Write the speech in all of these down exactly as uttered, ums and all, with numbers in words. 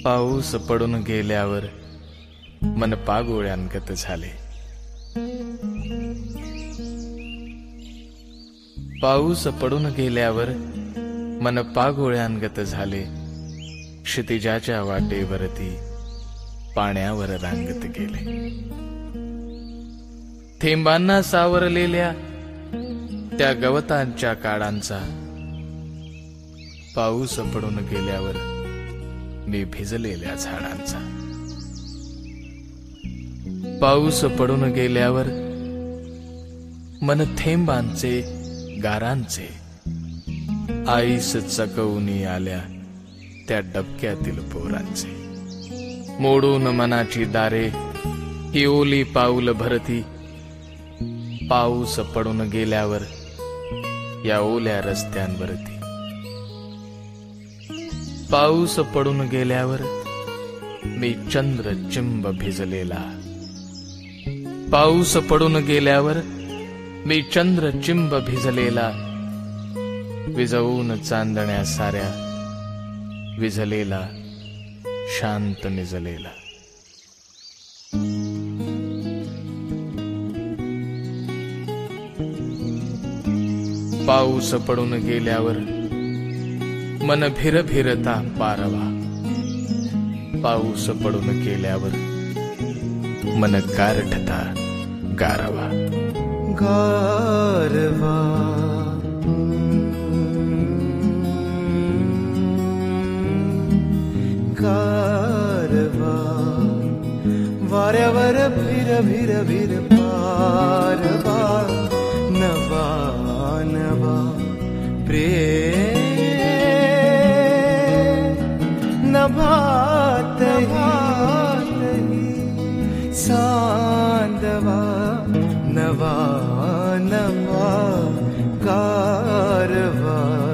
पाऊस पडून गेल्यावर मन पागोळ्यांगत झाले. पाऊस पडून गेल्यावर मन पागोळ्यांगत झाले. क्षितिजाच्या वाटेवरती पाण्यावर रांगत गेले. थेंबांना सावरलेल्या त्या गवतांच्या काळांचा पाऊस पडून गेल्यावर मी भिजलेल्या झाडांचा. पाऊस पडून गेल्यावर मन थेंबांचे गारांचे आईस चकवूनी आल्या त्या डबक्यातील पोरांचे. मोडून मनाची दारे ही ओली पाऊल भरती. पाऊस पडून गेल्यावर या ओल्या रस्त्यांवरती. पाऊस पडून गेल्यावर मी चंद्र चिंब भिजलेला. पाऊस पडून गेल्यावर मी चंद्र चिंब भिजलेला. विजवून चांदण्या साऱ्या विझलेला शांत निजलेला. पाऊस पडून गेल्यावर मन भिर भिरता पारवा. पाऊस पडून गेल्यावर मन गारठता गारवा. गारवा गारवा वाऱ्यावर भिर भिर भिर पारवा. नवा नवा प्रेम नभात सांदवा. नवा नवा कारवा.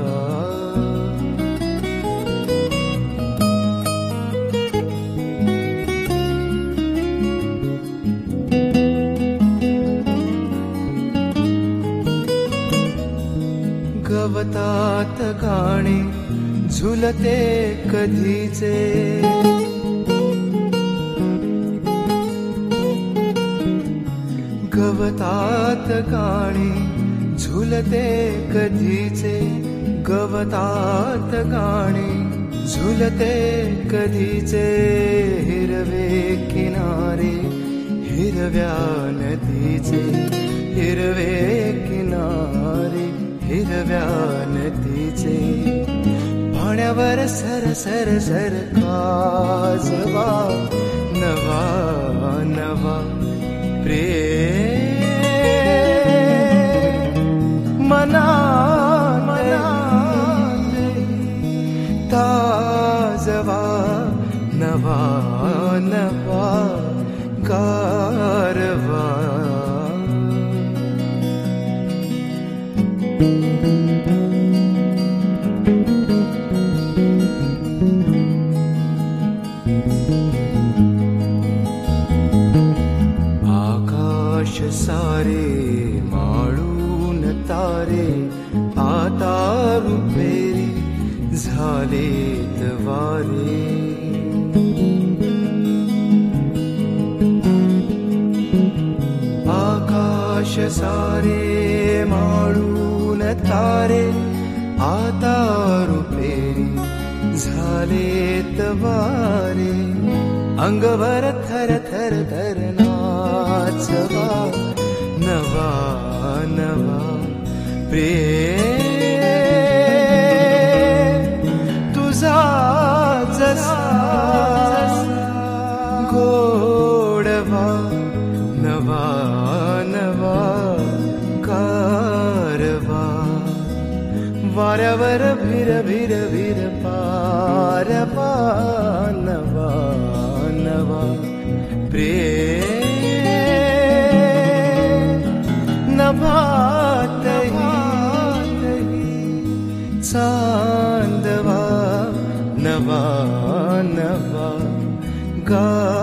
गवतात गाणे झुलते कधीचे. गवतात गाणे झुलते कधीचे. गवतात गाणे झुलते कधीचे. हिरवे किनारे हिरव्या नदीचे. हिरवे किनारे हिरव्या नदीचे. पाण्यावर सर सर सर काजवा. नवा नवा प्रेम मना मना ताजवा. नवा नवा कारवा. आकाश सारे माळून तारे आता रुपेरी झालेत वारे. आकाश सारे माळून तारे आता रुपेरी झालेत वारे. अंगभर थर थर थर नाचवा. नवा नवा प्रेम तुझा जसा गोडवा. नवा नवा कारवा. वाऱ्यावर भिर भिर भिर पारवा. नवा नवा प्रेम नभात चांदवा. नवा नवा गा